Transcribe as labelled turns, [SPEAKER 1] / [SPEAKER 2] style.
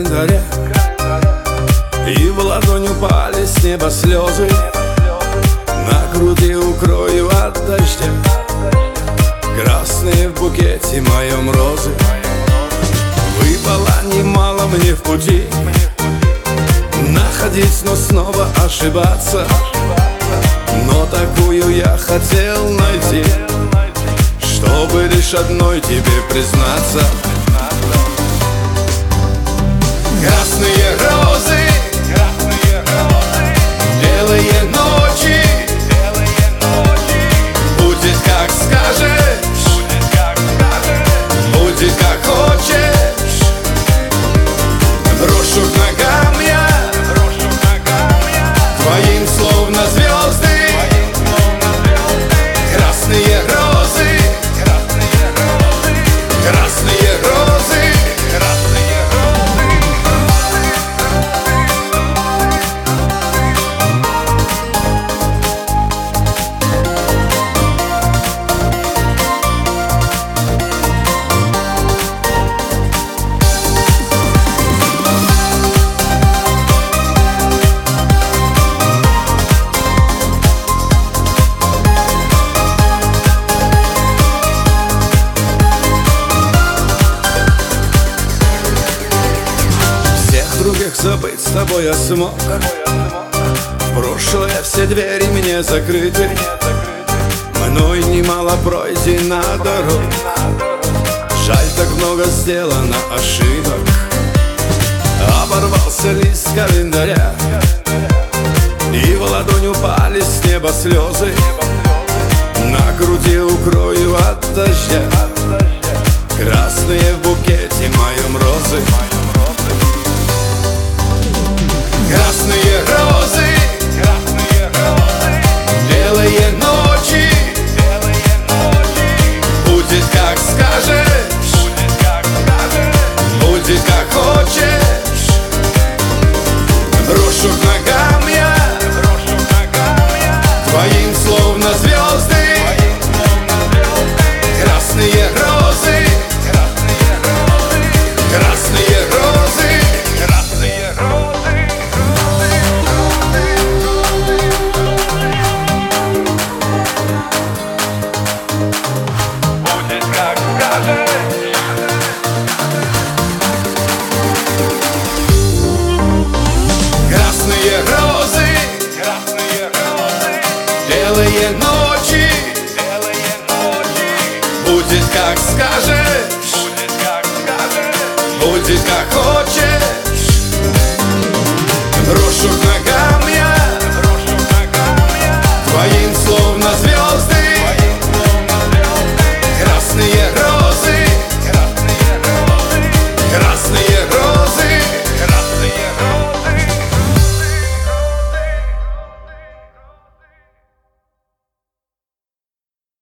[SPEAKER 1] календаря, и в ладонь упали с неба слезы. На груди укрою от дождя, красные в букете моем розы. Выпало немало мне в пути находить, но снова ошибаться. Но такую я хотел найти, чтобы лишь одной тебе признаться. Красные розы, белые ночи, будет как скажешь, будет как хочешь. Брошу к ногам я твоим словно звезды. Красные розы, красные розы, красные розы. Других забыть с тобой я смог. В прошлое все двери мне закрыты, мной немало пройдено дорог. Жаль, так много сделано ошибок. Оборвался лист календаря, и в ладонь упали с неба слезы. На груди укрою от дождя, красные в букете моем розы. Красные розы, белые ночи, будет как скажешь, будет как хочешь. Брошу к ногам я твоим словно звезды. Красные розы, красные розы, красные розы. Красные розы, белые ночи, будет как скажешь, будет как хочешь.